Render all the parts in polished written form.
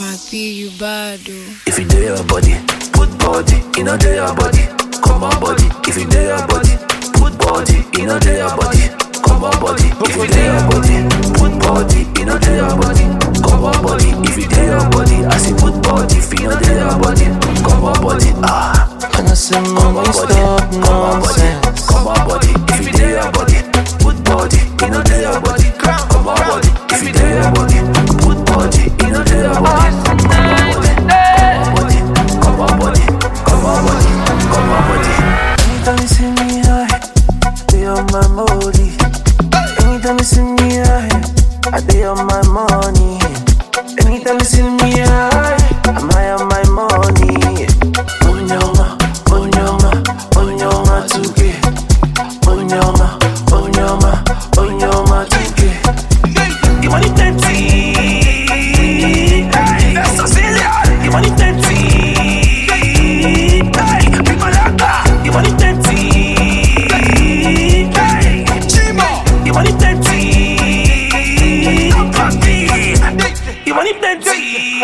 My P, you bad, oh. If you do your body, put body, you know do your body. Come on body, if you do your body, put body, you know do your body. Come on body, if you do your body, put body, you know do your body. Come on body, if you do your body, I say put body, if you know do your body. Come on body, and I say mommy stop nonsense. Come on body, if you do your body, put body, you know do your body. Come on body, if you do your body, put body, you know do your body. Come on body, come on body, come on body. Anytime you see me high, they on my molly. Anytime you see me high, I dey on my money. Anytime you see me high, I'm high on my money. Onyoma, onyoma, onyoma 2K. Onyoma, onyoma, onyoma 2K. You money plenty, that's Australia. You money plenty, big malaka. You money plenty, you money plenty, you money plenty,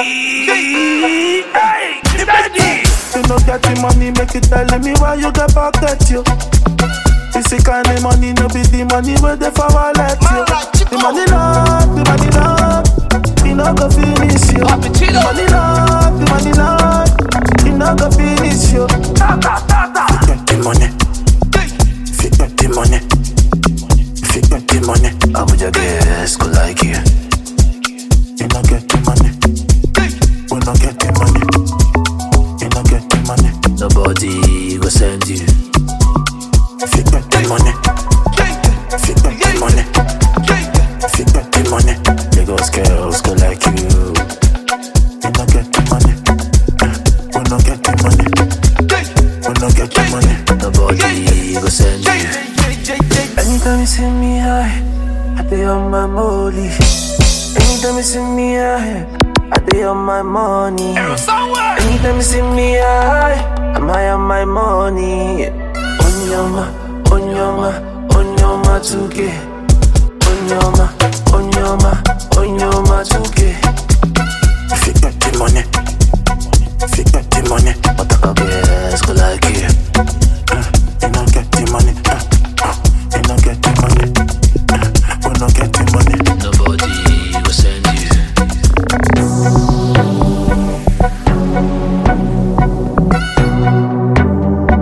you plenty. You no get the money, make you tell me why you get pocket you. This kind of money no be the money where they for wallet you. The money long, the money long, you no go finish you. The money long, the money long, you no go finish you. If you get the money, if you get the money, if you get the money, Abuja girls go like you. you no get the money, we no get the money, you no get the money. Nobody go send you. If you get the money, if you get the money, if you get the money, Lagos girls go like you. you no get the money, we no get the money, we no get the money. Nobody go send you. Anytime you see me high, I dey on my molly. Anytime you see me high, I dey on my money. Anytime you see me high, I'm high on my money. Onyoma, onyoma, onyoma 2K. Onyoma, onyoma, onyoma 2K. If you get the money, if you get the money, Otaka girls go like you. you no get the money, you no get the money, we no get the money. Nobody go send you.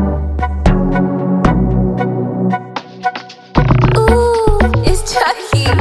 Ooh, it's Chucky.